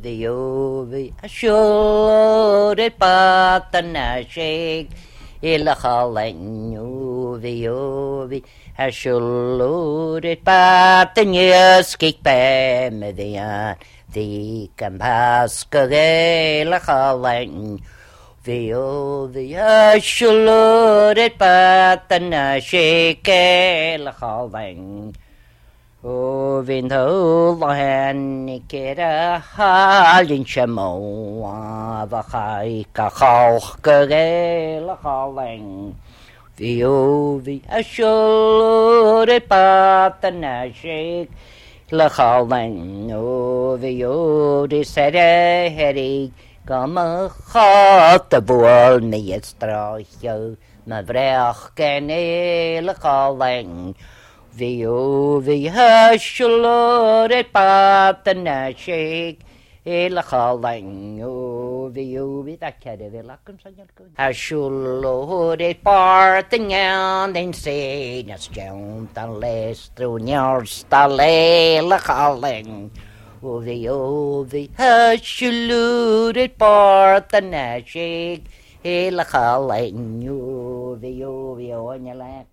Yovi, a short at Patanashik, Ilahalan, Yovi, a short at Patanyuskik Pamedian, the Campaska, Ilahalan. Yovi, a short at Patanashik, Ilahalan. O vin thâu lo hẹn kia ra ha linh châm màu và khai cả khâu cơ ghé lo khâu lành vì ô vì asol để pa tân à shik lo khâu lành ô vì ô đi xe ra heri có mơ khó tập buồn mi yết stroi mà vrech cái này lo khâu lành vi hashlo de patna shake la khalang vi takade de la kun sanjal kun hashlo de partnyan den se nas jam tan les tru nyar stale la khalang vi hashlo de partna shake la khalang vi nyala